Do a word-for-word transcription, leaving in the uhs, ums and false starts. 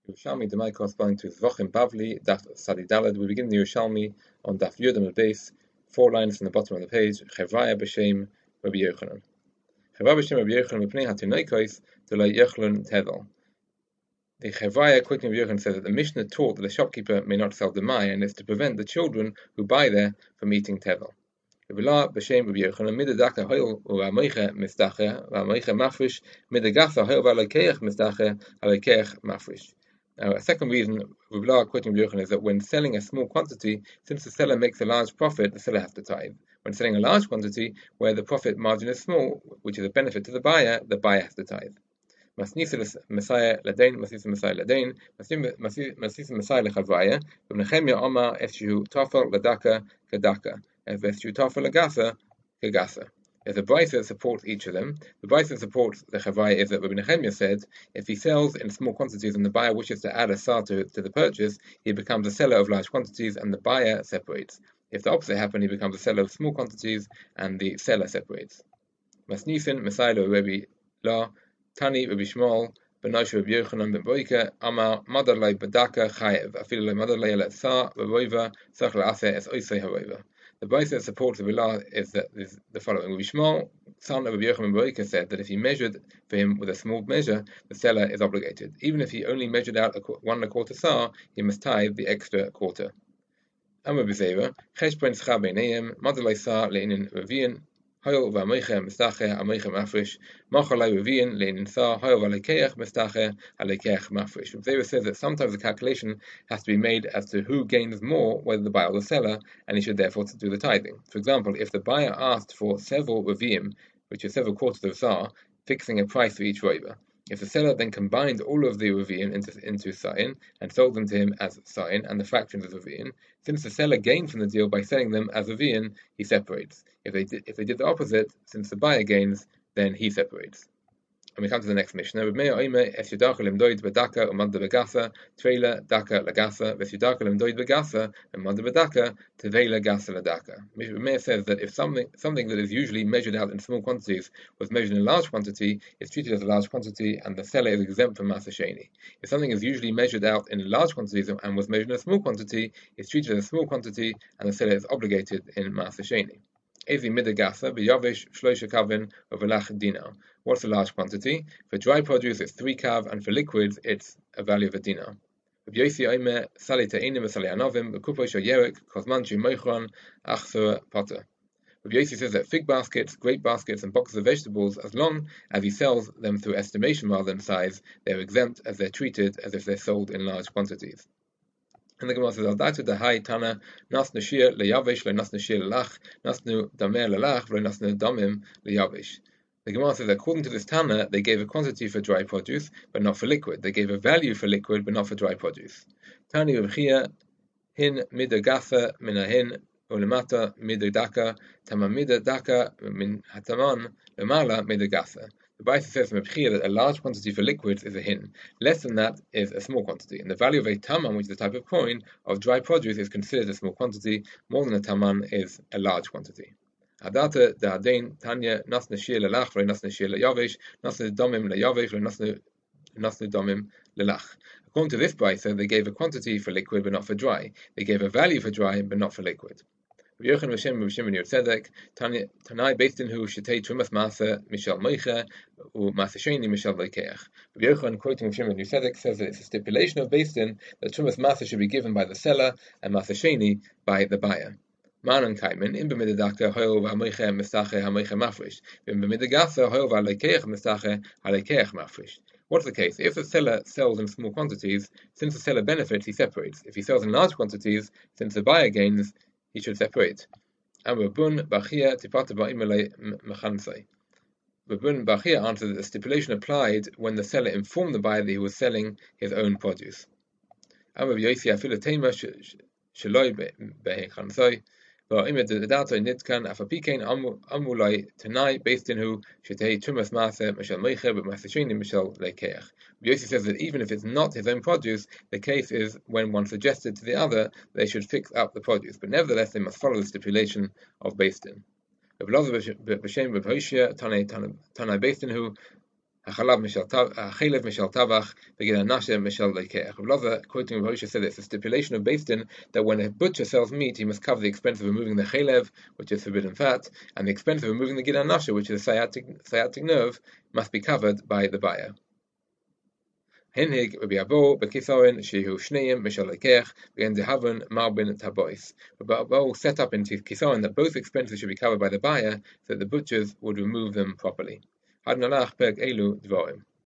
Yerushalmi Demai corresponding to Zvochim Bavli, Daf Sadi Dalad. We begin the Yerushalmi on Daf Yudam base, four lines from the bottom of the page. Chevraya b'shem Rabbi Yochanan. Chevraya b'shem Rabbi Yochanan mipnei hatinoikos delay yechlun tevel. The Chevraya quoting Rabbi Yochanan says that the Mishnah taught that a shopkeeper may not sell demai, and it's to prevent the children who buy there from eating tevel. Rabbi b'shem Rabbi Yochanan midadaka hoil u'amoiche misdache u'amoiche mafresh midagafa hoil v'alekeich misdache alekeich mafresh. Now, a second reason, Rabbi quoting Rabbi Yochanan, is that when selling a small quantity, since the seller makes a large profit, the seller has to tithe. When selling a large quantity, where the profit margin is small, which is a benefit to the buyer, the buyer has to tithe. Masnisa Messiah Ladain, Masnisa Messiah Ladain, Masnisa Messiah Lechavaya, Nehemiah Omar Eshu Tafel Ladaka Kadaka, and Eshu Tafel Lagasa Kagasa. There's a brayso that supports each of them. The brayso that supports the Chavaya is that Rabbi Nehemiah said, if he sells in small quantities and the buyer wishes to add a sar to, to the purchase, he becomes a seller of large quantities and the buyer separates. If the opposite happens, he becomes a seller of small quantities and the seller separates. Masnifin, Messiah Rabbi La, Tani Rabbi Shmuel, Benosh Rabbi Yochanan ben Boike, Amar, Madalai Badaka Chayev, Afilai Madalai Let Sar, Rabbi Sach La'aseh Es Oisei Harova. The brayso that supports the Rilah is that is the following: Rabbi Shmuel, son of Rabbi Yochanan ben Boike, said that if he measured for him with a small measure, the seller is obligated. Even if he only measured out a, one and a quarter sar, he must tithe the extra quarter. Amar B'Zera, Cheshbon Schar Beineim, Madalai Sar Le'inin Ravian, Hoyel V'Amoiche Mistache Amoiche Mafresh, Machalai Ravian Le'inin Sar, Hoyel V'Alekeach Mistache Alekeach Mafresh. B'Zera says that sometimes the calculation has to be made as to who gains more, whether the buyer or the seller, and he should therefore do the tithing. For example, if the buyer asked for several Raviim, which is several quarters of Sar, fixing a price for each rover. If the seller then combined all of the Raviim into, into Sa'in and sold them to him as Sa'in and the fractions as Raviim, since the seller gained from the deal by selling them as Raviim, he separates. If they, did, if they did the opposite, since the buyer gains, then he separates. And we come to the next Mishnah. Rabbi Meir Oime es yudachel limdoid bedaka umad begasa tvela daka lagasa ves yudachel limdoid begasa umad bedaka tvela gasa ladaka. Rabbi Meir says that if something something that is usually measured out in small quantities was measured in a large quantity, it's treated as a large quantity, and the seller is exempt from Maser Sheni. If something is usually measured out in large quantities and was measured in a small quantity, it's treated as a small quantity, and the seller is obligated in Maser Sheni. Ezi midagasa b'yavish shloisha kavin overlach dinar. What's a large quantity? For dry produce, it's three kav, and for liquids, it's a value of a dinar. Rabbi Yossi Omer sali te'inim v'sali anovim b'kupo shoyerek kozmanchi moichron achsur potter. Rabbi Yossi says that fig baskets, grape baskets, and boxes of vegetables, as long as he sells them through estimation rather than size, they're exempt as they're treated as if they're sold in large quantities. And the Gemara says, "Aldatu dahai tana nasnu shir leyavish le nasnu shir lelach nasnu damer lelach le nasnu damim leyavish." The Gemara says, according to this Tana, they gave a quantity for dry produce, but not for liquid. They gave a value for liquid, but not for dry produce. Tani Rebchia hin midagasa minahin ulemata midadaka tamamidadaka min hataman lemala midagasa. The Brayso says from Rebchia that a large quantity for liquids is a hin. Less than that is a small quantity. And the value of a taman, which is a type of coin, of dry produce is considered a small quantity. More than a taman is a large quantity. Hadata da Adain Tanya Nasna Shir Lelach, Nasna Shir Leyavish, Nasna Domim Leyavish, Nasna Nasna Domim Lelach. According to this Brayso, they gave a quantity for liquid but not for dry. They gave a value for dry but not for liquid. Rabbi Yochanan V'Shem Rabbi Shimon Yotzedek Tanai based in who should take Trumas Masa Mishal Moiche or Masa Sheni Mishal Leikeach. Rabbi Yochanan quoting Shimon Yotzedek says that it's a stipulation of based in that Trumas Masa should be given by the seller and Masa Sheni by the buyer. Manan Kaiman, in Bemidadaka, Hoil Vamoiche, Mistache, Hamoiche Mafrish, in Bemidagasa, Hoil Valekeach, Mistache, Halekeach Mafrish. What's the case? If the seller sells in small quantities, since the seller benefits, he separates. If he sells in large quantities, since the buyer gains, he should separate. Rabun Bachia Tipata Ba'imele Mechansai. Rabun Bachia answered that the stipulation applied when the seller informed the buyer that he was selling his own produce. Rabbi Yossi Afilu Tema Shaloi Bechansai. But imid the data nitkan afapikein amulai tanai based in who shetei trumas masa mishal meicher but masashini mishal leikeach. Yossi says that even if it's not his own produce, the case is when one suggested to the other they should fix up the produce, but nevertheless they must follow the stipulation of based in. B'shem b'hoshia tanai tanai based in who Hachalav mishal Chalev mishal Tavach, begin Anashe mishal Leikeach. Rav Loza, quoting Rav Hoshe, said it's a stipulation of Beis Din that when a butcher sells meat, he must cover the expense of removing the Chalev, which is forbidden fat, and the expense of removing the Gid Anashe, which is a sciatic, sciatic nerve, must be covered by the buyer. Henhig Rabbi Abo bekisoin shehu shneim mishal lekeach begin zehavon marbin tabois. Rabbi Abo set up into kisoin that both expenses should be covered by the buyer, so that the butchers would remove them properly. Hadnalach peg elu dvorim.